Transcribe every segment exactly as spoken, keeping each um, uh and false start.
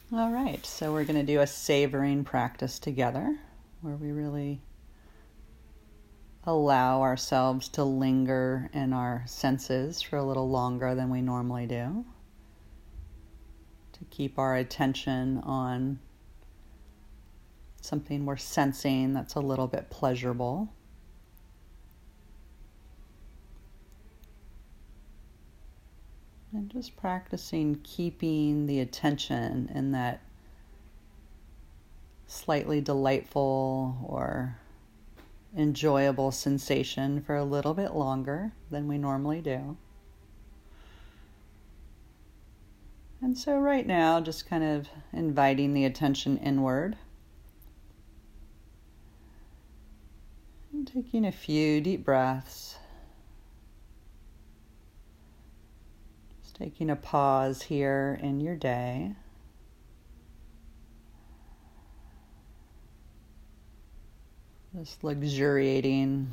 All right, so we're going to do a savoring practice together where we really allow ourselves to linger in our senses for a little longer than we normally do, to keep our attention on something we're sensing that's a little bit pleasurable. And just practicing keeping the attention in that slightly delightful or enjoyable sensation for a little bit longer than we normally do. And so right now, just kind of inviting the attention inward. And taking a few deep breaths. Taking a pause here in your day. Just luxuriating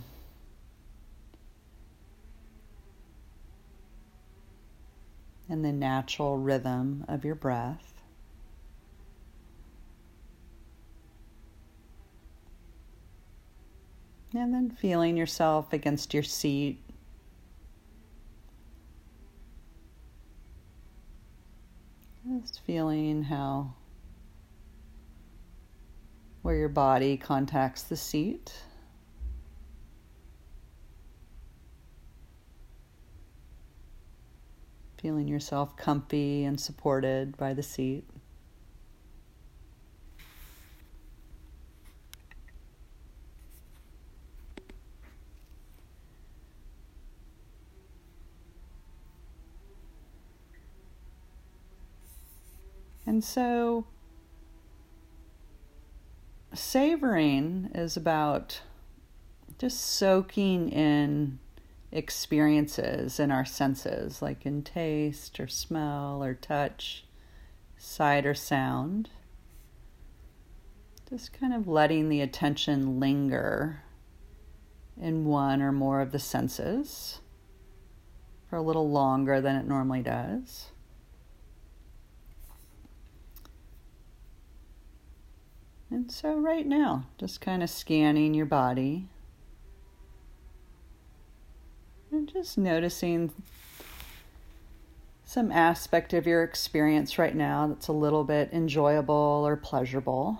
in the natural rhythm of your breath. And then feeling yourself against your seat. Just feeling how, where your body contacts the seat. Feeling yourself comfy and supported by the seat. And so, savoring is about just soaking in experiences in our senses, like in taste or smell or touch, sight or sound. Just kind of letting the attention linger in one or more of the senses for a little longer than it normally does. And so right now, just kind of scanning your body and just noticing some aspect of your experience right now that's a little bit enjoyable or pleasurable.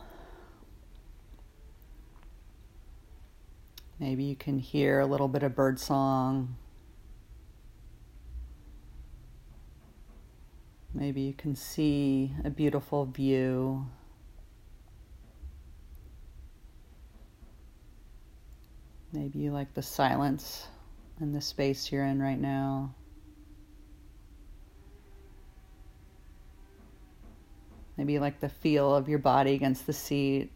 Maybe you can hear a little bit of birdsong. Maybe you can see a beautiful view. Maybe you like the silence in the space you're in right now. Maybe you like the feel of your body against the seat.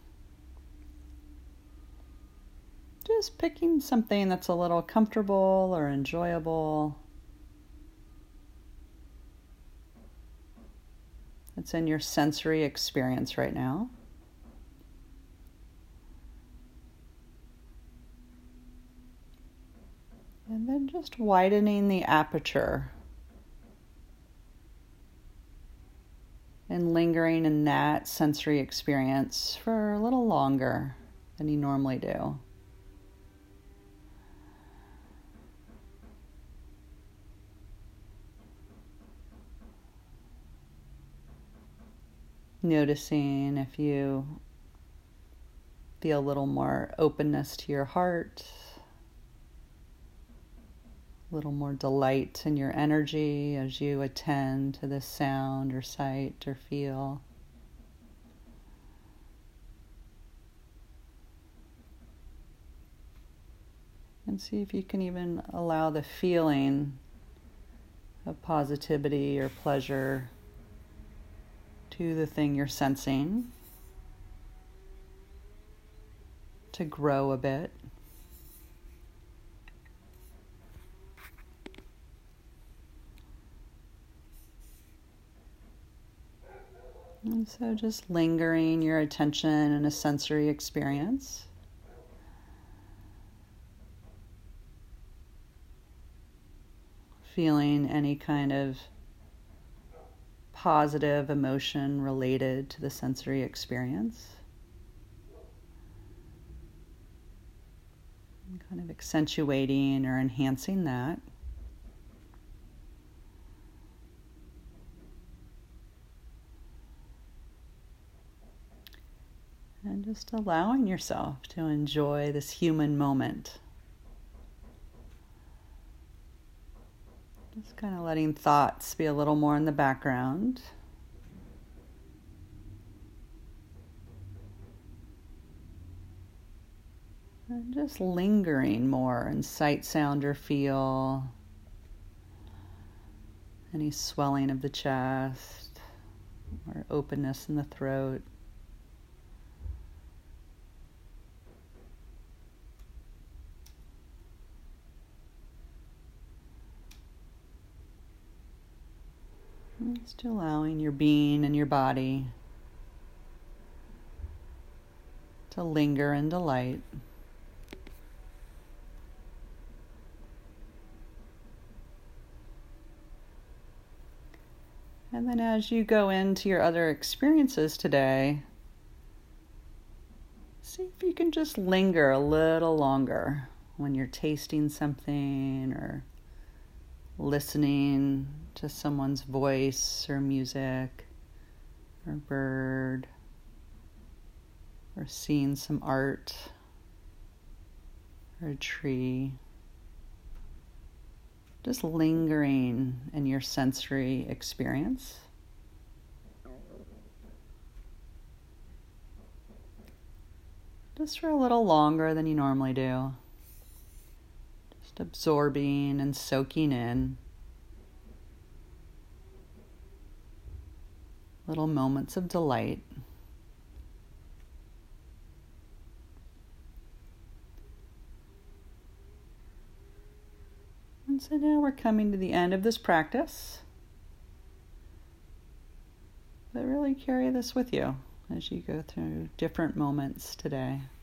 Just picking something that's a little comfortable or enjoyable. It's in your sensory experience right now. And then just widening the aperture and lingering in that sensory experience for a little longer than you normally do. Noticing if you feel a little more openness to your heart, a little more delight in your energy as you attend to this sound or sight or feel. And see if you can even allow the feeling of positivity or pleasure to the thing you're sensing to grow a bit. And so just lingering your attention in a sensory experience. Feeling any kind of positive emotion related to the sensory experience. And kind of accentuating or enhancing that. And just allowing yourself to enjoy this human moment. Just kind of letting thoughts be a little more in the background. And just lingering more in sight, sound, or feel. Any swelling of the chest or openness in the throat. Just allowing your being and your body to linger in delight. And then as you go into your other experiences today, see if you can just linger a little longer when you're tasting something or listening to someone's voice or music or bird or seeing some art or a tree. Just lingering in your sensory experience. Just for a little longer than you normally do. Just absorbing and soaking in little moments of delight. And so now we're coming to the end of this practice. But really carry this with you as you go through different moments today.